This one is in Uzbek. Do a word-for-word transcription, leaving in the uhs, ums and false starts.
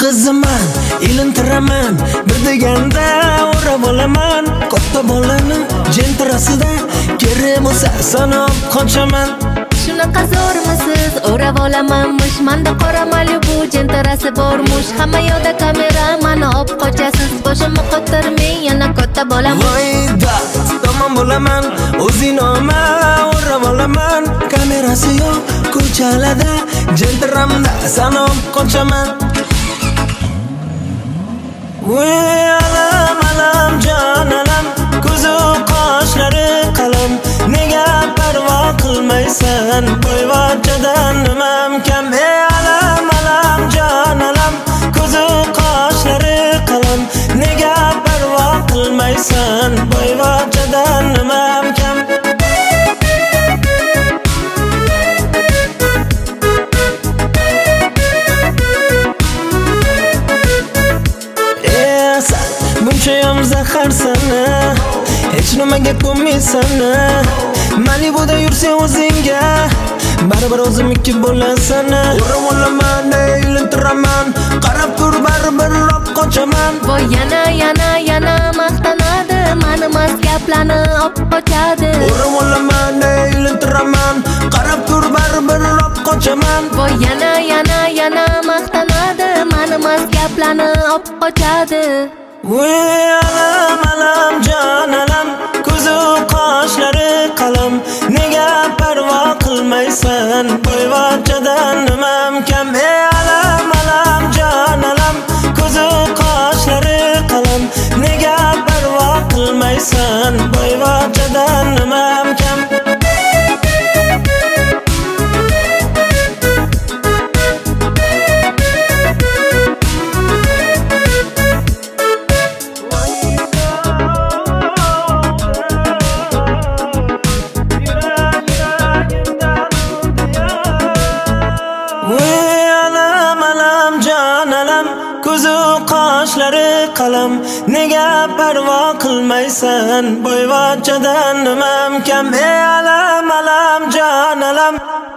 qiziman, ilintiraman, bir deganda o'rab olaman. Katta bolani jentirasida kerak bo'lsa sanab qochaman. Shunaqa zo'rmisiz, o'rab olamanmish. Manda qora Malibu jentirasi bormush. Hamma yoqda kamera, mani olib qochasiz. Boshimni qotirmang, yana katta bo'laman. Voyda, tamom bo'laman, o'zinoma o'rab olaman. Kamerasi yo'q ko'chalarda, jentiramda sanab qochaman. Voy alam alam jon alam, ko'zu qoshlari qalam. Nega parvo qilmaysan, boyvachchadan nimam kam? Ey alam alam jon alam, ko'zu qoshlari qalam. Nega parvo qilmaysan, boyvachchadan nimam kam? Bunchayam zaharsana, hech nimaga ko'nmaysana. Malibuda yursang o'zingga, baribir o'zimniki bo'lasana. O'rab olaman, ilintiraman, qarab tur baribir olib qochaman. Voy yana yana yana maqtanadi, mani mas gaplarni olib qochadi. O'rab olaman, ilintiraman, qarab tur baribir olib qochaman. Voy yana yana yana maqtanadi, mani mas gaplarni olib qochadi. Voy alam alam jon alam, ko'zu qoshlari qalam. Nega parvo qilmaysan, boyvachchadan nimam kam? Ey alam alam jon alam, ko'zu qoshlari qalam. Nega parvo qilmaysan, boyvachchadan nimam kam? Ko'zu qoshlari qalam. Nega parvo qilmaysan, boyvachchadan nimam kam? Ey alam alam jon alam.